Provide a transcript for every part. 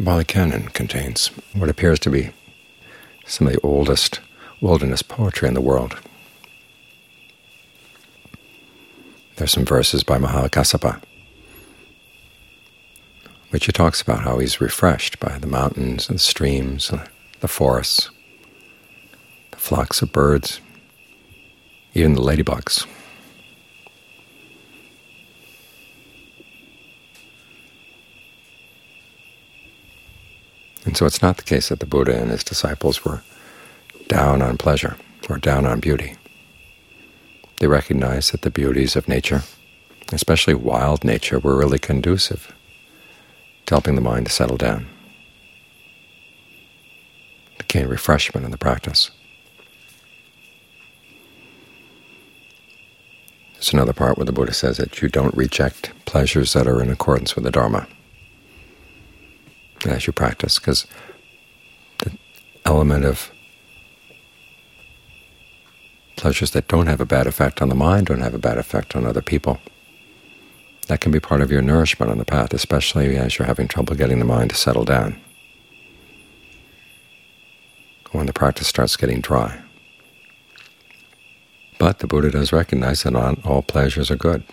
The Pali Canon contains what appears to be some of the oldest wilderness poetry in the world. There's some verses by Mahakassapa, which he talks about how he's refreshed by the mountains and streams, and the forests, the flocks of birds, even the ladybugs. And so it's not the case that the Buddha and his disciples were down on pleasure or down on beauty. They recognized that the beauties of nature, especially wild nature, were really conducive to helping the mind to settle down, to gain refreshment in the practice. There's another part where the Buddha says that you don't reject pleasures that are in accordance with the Dharma as you practice, because the element of pleasures that don't have a bad effect on the mind, don't have a bad effect on other people, that can be part of your nourishment on the path, especially as you're having trouble getting the mind to settle down, when the practice starts getting dry. But the Buddha does recognize that not all pleasures are good.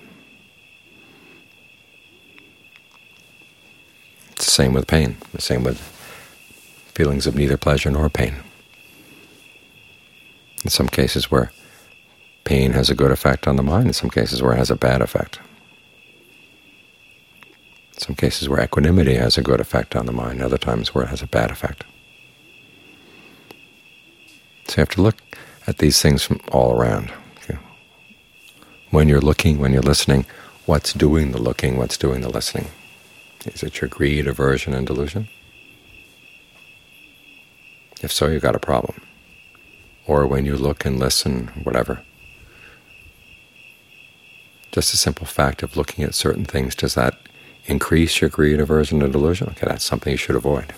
It's the same with pain, the same with feelings of neither pleasure nor pain. In some cases where pain has a good effect on the mind, in some cases where it has a bad effect. In some cases where equanimity has a good effect on the mind, other times where it has a bad effect. So you have to look at these things from all around. Okay. When you're looking, when you're listening, what's doing the looking, what's doing the listening? Is it your greed, aversion, and delusion? If so, you've got a problem. Or when you look and listen, whatever, just the simple fact of looking at certain things, does that increase your greed, aversion, and delusion? Okay, that's something you should avoid.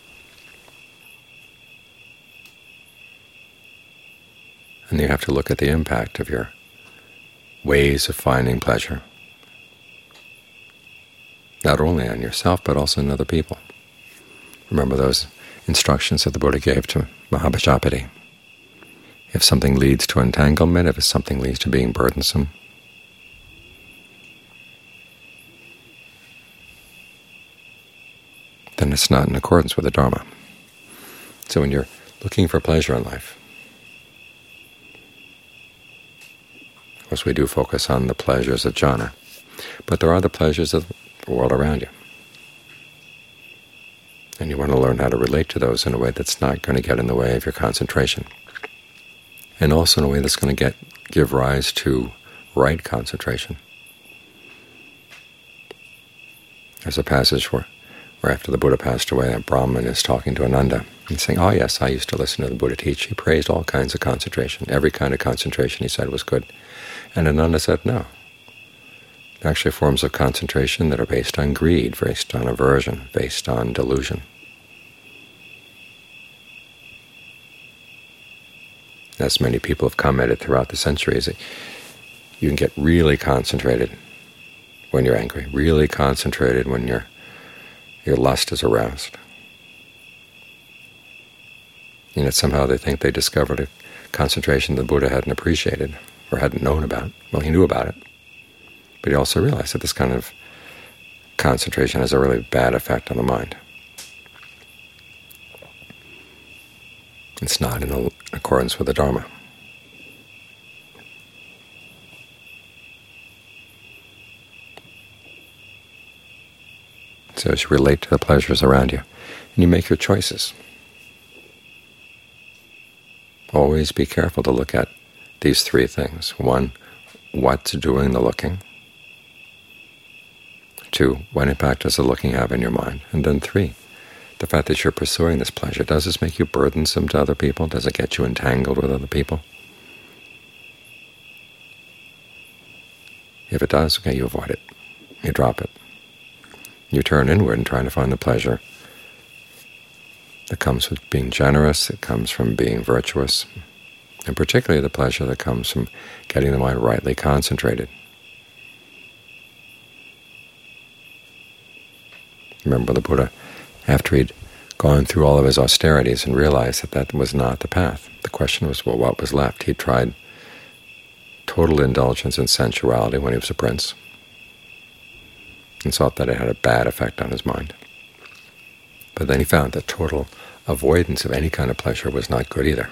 And you have to look at the impact of your ways of finding pleasure, not only on yourself, but also in other people. Remember those instructions that the Buddha gave to Mahabhajapati. If something leads to entanglement, if something leads to being burdensome, then it's not in accordance with the Dharma. So when you're looking for pleasure in life, of course we do focus on the pleasures of jhana, but there are the pleasures of the world around you. And you want to learn how to relate to those in a way that's not going to get in the way of your concentration, and also in a way that's going to give rise to right concentration. There's a passage where after the Buddha passed away, a Brahmin is talking to Ananda. He's saying, oh yes, I used to listen to the Buddha teach. He praised all kinds of concentration. Every kind of concentration, he said, was good. And Ananda said, no. There are actually forms of concentration that are based on greed, based on aversion, based on delusion. As many people have commented throughout the centuries, you can get really concentrated when you're angry, really concentrated when your lust is aroused. And yet somehow they think they discovered a concentration the Buddha hadn't appreciated or hadn't known about. Well, he knew about it, but he also realized that this kind of concentration has a really bad effect on the mind. It's not in accordance with the Dharma. So as you relate to the pleasures around you, and you make your choices, always be careful to look at these three things. 1, what's doing the looking? 2, what impact does the looking have in your mind? And then 3, the fact that you're pursuing this pleasure, does this make you burdensome to other people? Does it get you entangled with other people? If it does, okay, you avoid it. You drop it. You turn inward and try to find the pleasure that comes with being generous, that comes from being virtuous, and particularly the pleasure that comes from getting the mind rightly concentrated. Remember, the Buddha after he'd gone through all of his austerities and realized that that was not the path. The question was, well, what was left? He'd tried total indulgence in sensuality when he was a prince and thought that it had a bad effect on his mind. But then he found that total avoidance of any kind of pleasure was not good either.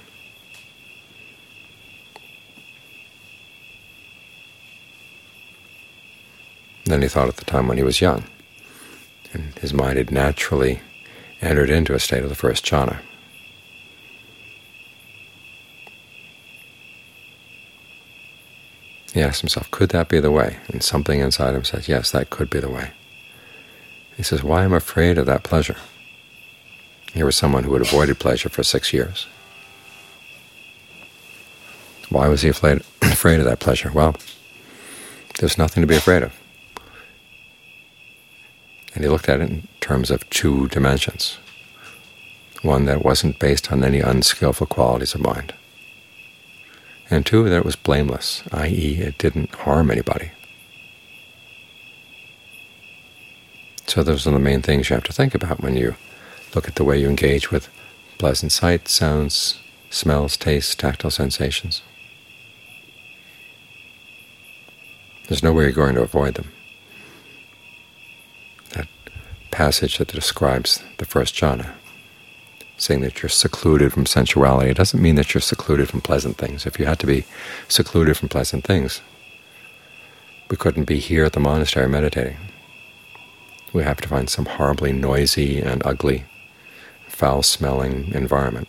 Then he thought at the time when he was young, and his mind had naturally entered into a state of the first jhana. He asked himself, could that be the way? And something inside him said, yes, that could be the way. He says, why am I afraid of that pleasure? Here was someone who had avoided pleasure for 6 years. Why was he afraid of that pleasure? Well, there's nothing to be afraid of. And he looked at it in terms of 2 dimensions. One, that it wasn't based on any unskillful qualities of mind. And 2, that it was blameless, i.e. it didn't harm anybody. So those are the main things you have to think about when you look at the way you engage with pleasant sights, sounds, smells, tastes, tactile sensations. There's no way you're going to avoid them. That passage that describes the first jhana, saying that you're secluded from sensuality, it doesn't mean that you're secluded from pleasant things. If you had to be secluded from pleasant things, we couldn't be here at the monastery meditating. We have to find some horribly noisy and ugly, foul-smelling environment.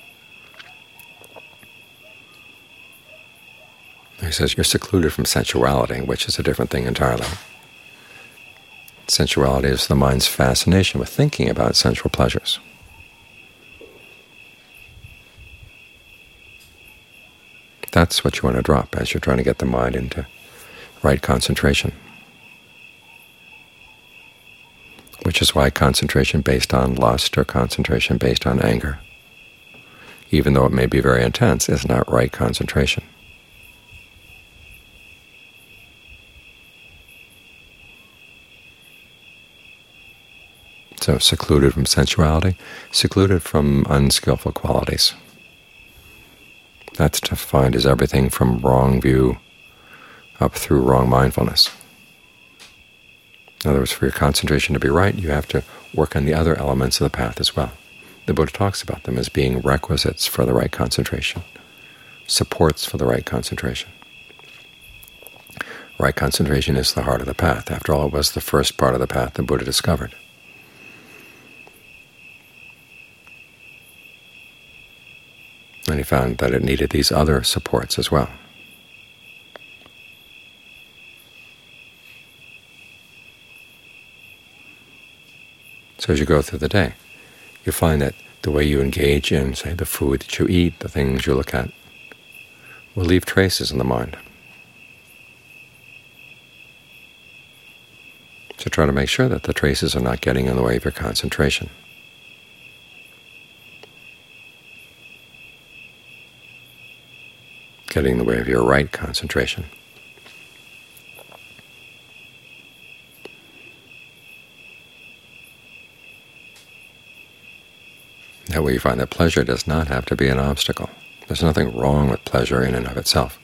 He says you're secluded from sensuality, which is a different thing entirely. Sensuality is the mind's fascination with thinking about sensual pleasures. That's what you want to drop as you're trying to get the mind into right concentration, which is why concentration based on lust or concentration based on anger, even though it may be very intense, is not right concentration. So secluded from sensuality, secluded from unskillful qualities. That's defined as everything from wrong view up through wrong mindfulness. In other words, for your concentration to be right, you have to work on the other elements of the path as well. The Buddha talks about them as being requisites for the right concentration, supports for the right concentration. Right concentration is the heart of the path. After all, it was the first part of the path the Buddha discovered. And he found that it needed these other supports as well. So as you go through the day, you find that the way you engage in, say, the food that you eat, the things you look at, will leave traces in the mind. So try to make sure that the traces are not getting in the way of your concentration. Getting in the way of your right concentration. That way you find that pleasure does not have to be an obstacle. There's nothing wrong with pleasure in and of itself.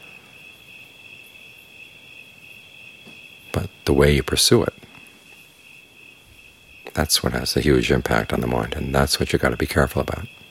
But the way you pursue it, that's what has a huge impact on the mind, and that's what you've got to be careful about.